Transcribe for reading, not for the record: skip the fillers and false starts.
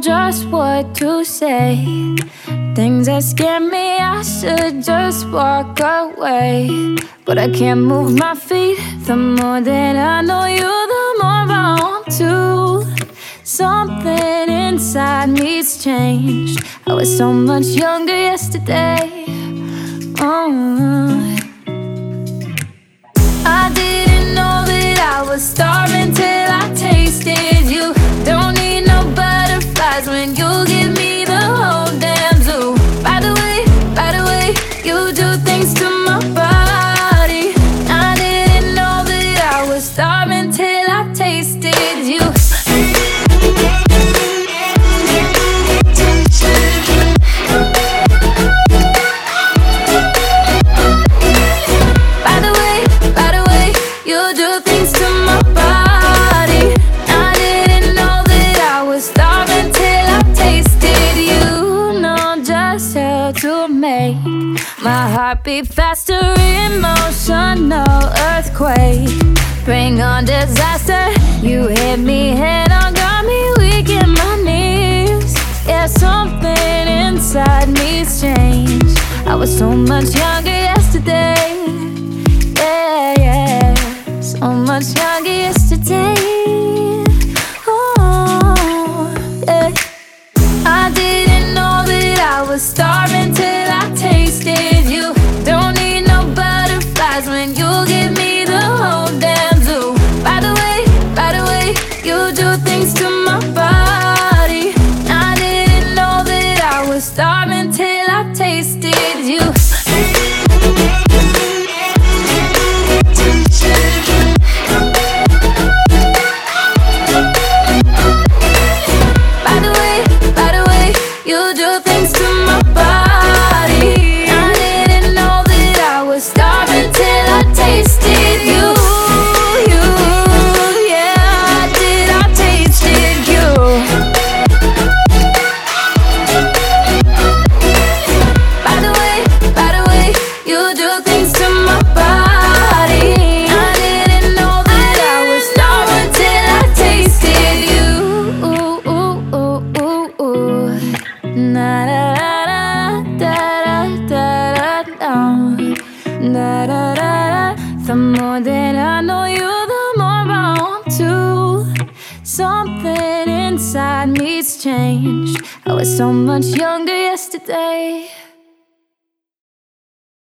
just what to say. Things that scare me, I should just walk away. But I can't move my feet. The more that I know you, the more I want to. Something inside me's changed. I was so much younger yesterday. I didn't know that I was starving till I tasted you. Don't need no butterflies when you give me the whole damn zoo. By the way, you do things to my body. I didn't know that I was starving till I tasted you. My heart beat faster, emotional earthquake. Bring on disaster. You hit me head on, got me weak in my knees. Yeah, something inside me's changed. I was so much younger yesterday. Yeah, so much younger yesterday. Oh, yeah. I didn't know that I was starving till I tasted you. Don't need no butterflies when you give me the whole damn zoo. By the way, you do things to my body. I didn't know that I was starving till I tasted you. By the way, you do things to my body. I didn't know that I was starving till I tasted you. Yeah, I tasted you. By the way, you do things to my body. I didn't know that I was starving till I tasted you. Na da da da da da da. The more that I know you, the more I want to. Something inside me's changed. I was so much younger yesterday.